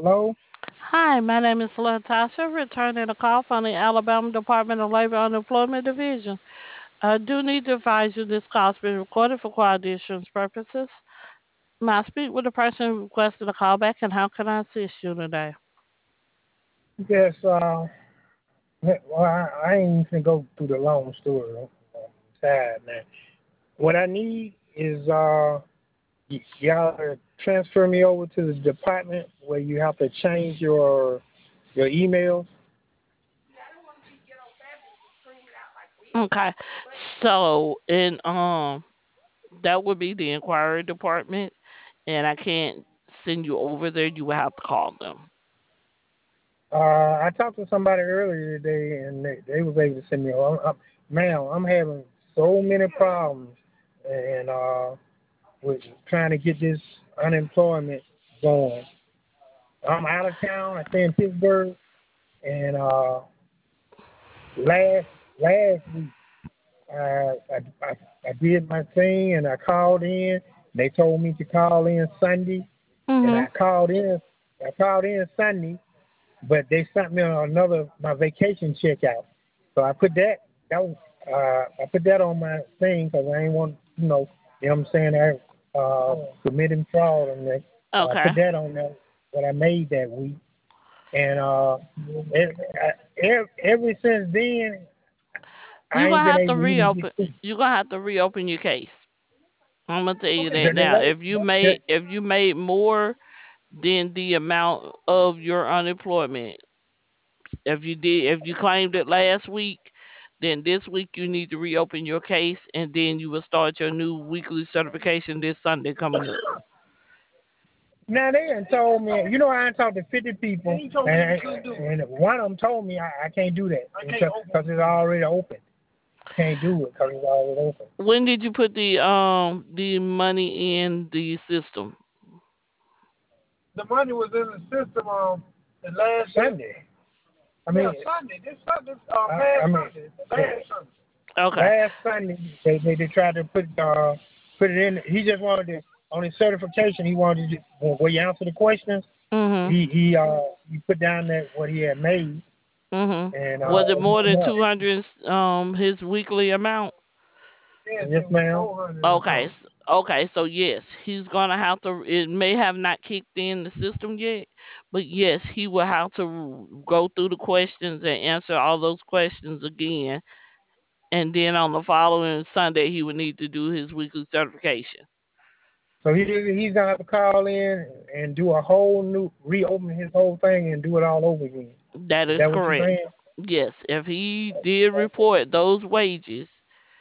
Hello? Hi, my name is Latasha, returning a call from the Alabama Department of Labor Unemployment Division. I do need to advise you this call is being recorded for quality assurance purposes. May I speak with the person who requested a call back, and how can I assist you today? Yes, well, I ain't even go through the long story. I'm sad, man. What I need is y'all to transfer me over to the department where you have to change your emails. Okay, so that would be the inquiry department, and I can't send you over there. You will have to call them. I talked to somebody earlier today, and they was able to send me. Ma'am, I'm having so many problems, and with trying to get this unemployment going. I'm out of town. I stay in Pittsburgh, and last last week I did my thing and I called in. They told me to call in Sunday, and Mhm. I called in Sunday, but they sent me another my vacation check out. So I put that on my thing because I ain't want you know what I'm saying, I committing fraud on that. So I put Okay. that on there what I made that week, and ever since then You're I ain't gonna been have to able to even get reopen. through. You're gonna have to reopen your case. I'm gonna tell you The, that the, now. the, If you made more than the amount of your unemployment, if you claimed it last week, then this week you need to reopen your case, and then you will start your new weekly certification this Sunday coming up. Now they done told me, I done talked to 50 people, and one of them told me I can't do that because it's already open. Can't do it because it's already open. When did you put the money in the system? The money was in the system the last Sunday. I mean, Sunday. This Sunday, Sunday. Okay. Last Sunday they tried to put it in. He just wanted to on his certification. He wanted to where you answer the questions. Mhm. He put down that what he had made Mhm. and Was it more than yeah. 200? His weekly amount. Yes, ma'am. Okay, okay, so yes, he's gonna have to. It may have not kicked in the system yet, but yes, he will have to go through the questions and answer all those questions again. And then on the following Sunday, he would need to do his weekly certification. So he's gonna have to call in and do a whole new reopen his whole thing and do it all over again. That Is is that what you're correct. saying? Yes, if he did report those wages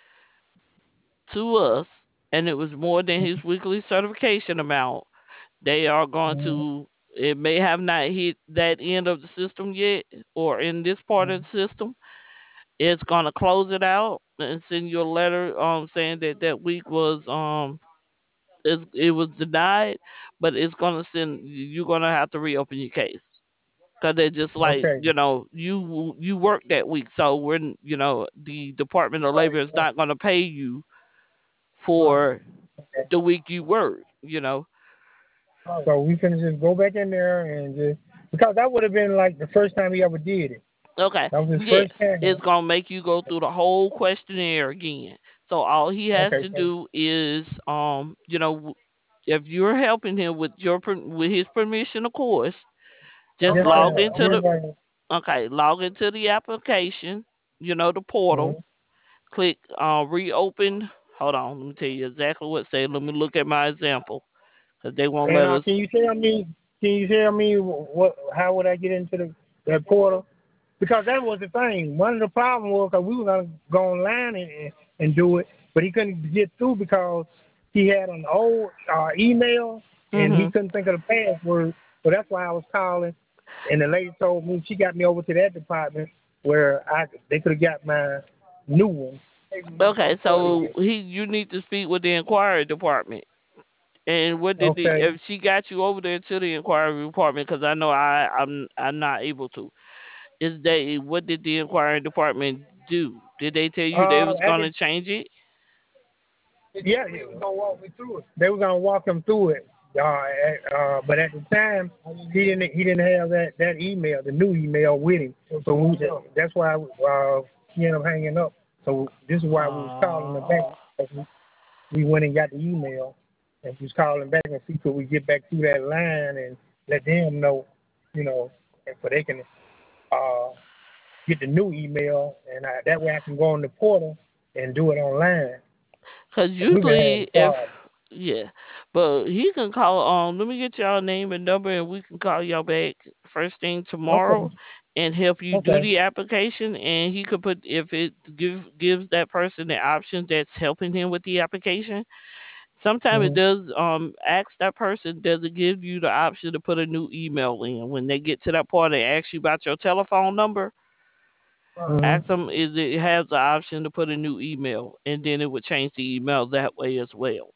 to us, and it was more than his weekly certification amount, they are going Mm-hmm. to, it may have not hit that end of the system yet or in this part of the system. It's going to close it out and send you a letter saying that that week was it was denied, but it's going to send you're going to have to reopen your case because they're just like, Okay. you worked that week, so we're, the Department of Labor is not going to pay you for Okay. the week you worked. So we can just go back in there and just because that would have been like the first time he ever did it. Okay. That was his first Yes, time. it's gonna make you go through the whole questionnaire again. So all he has Okay. to So do is, if you're helping him with with his permission, of course, just yes, log ma'am. into Yes, the ma'am. log into the application, the portal. Mhm. Click reopen. Hold on, let me tell you exactly what say. Let me look at my example because they won't And let us. can you tell me what how would I get into the that portal? Because that was the thing. One of the problems was because we were gonna go online and do it, but he couldn't get through because he had an old email and he Mhm. couldn't think of the password. So that's why I was calling. And the lady told me she got me over to that department where they could have got my new one. Okay, so you need to speak with the inquiry department. And what did Okay. if she got you over there to the inquiry department? Because I know I'm not able to. Is they what did the inquiry department do? Did they tell you they was After gonna change it? yeah, they were gonna walk me through it. They were gonna walk him through it, But at the time, he didn't have that email, the new email with him. So that's why he ended up hanging up. So this is why we was calling him back. Oh. 'Cause we went and got the email, and we was calling back and see could we get back through that line and let them know, you know, and so they can uh, get the new email, and that way I can go on the portal and do it online. Cause 'Cause we've been usually having if problems. yeah, but he can call. Let me get y'all name and number, and we can call y'all back first thing Okay, tomorrow and help you do okay. the application. And he could put if it gives that person the option that's helping him with the application. Sometimes it Mm-hmm. does ask that person, does it give you the option to put a new email in when they get to that part and ask you about your telephone number? Ask Mm-hmm. them is it has the option to put a new email, and then it would change the email that way as well.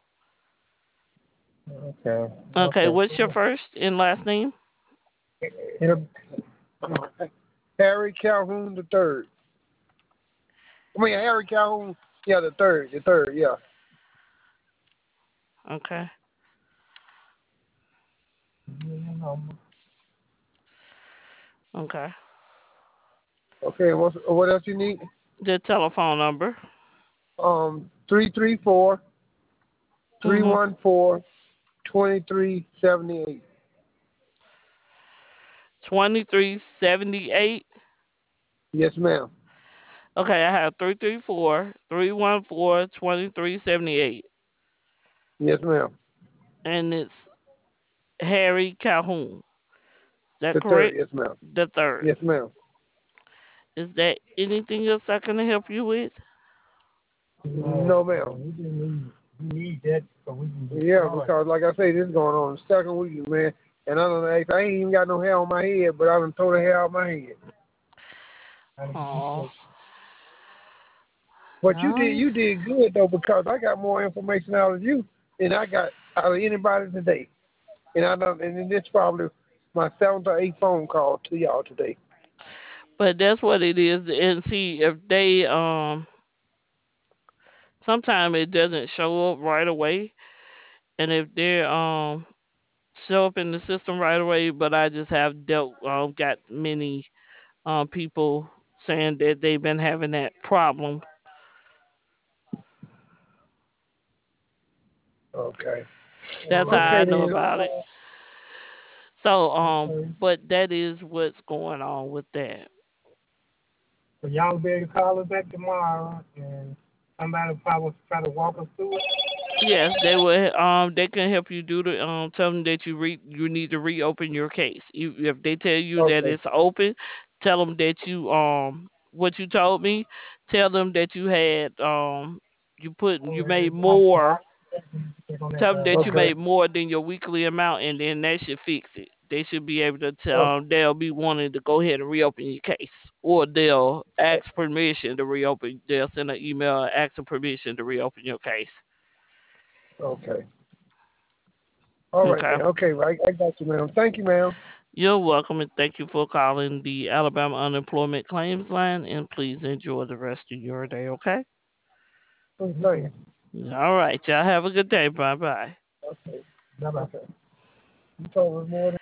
Okay, Okay, okay. what's your first and last name? It'll, Harry Calhoun the third. I mean Harry Calhoun, yeah, the third, yeah. Okay, okay. Okay, what else you need? The telephone number. 334 three Mhm. one four 2378. 2378. Yes, ma'am. Okay, I have 334-314-2378, Yes, ma'am. and it's Harry Calhoun. Is that The third, correct? yes, ma'am. The third. Yes, ma'am. Is there anything else I can help you with? No, ma'am. We need that so we can get yeah, started. Because like I say, this is going on the second week, man. And I ain't even got no hair on my head, but I done tore the hair out my head. Oh, But no. you did good though, because I got more information out of you than I got out of anybody today. And then this probably my seventh or eighth phone call to y'all today. But that's what it is. And see, if they sometimes it doesn't show up right away, and if they show up in the system right away, but I just have got many people saying that they've been having that problem. Okay. That's how Okay I know then. about it. So Okay. but that is what's going on with that. So y'all will be able to call us back tomorrow, and somebody will probably try to walk us through it. Yes, they can help you do the tell them that you need to reopen your case. If they tell you that Okay. it's open, tell them that you what you told me, tell them that you had you made more, tell them that you Okay. made more than your weekly amount, and then that should fix it. They should be able to Oh, tell they'll be wanting to go ahead and reopen your case, or they'll ask permission to reopen. They'll send an email asking permission to reopen your case. okay. All right Okay. then. Okay, I got you, ma'am. Thank you, ma'am. You're welcome, and thank you for calling the Alabama Unemployment Claims Line. And please enjoy the rest of your day. Okay. Thank you. All right. Y'all have a good day. Bye bye. Okay. Bye bye. You told us more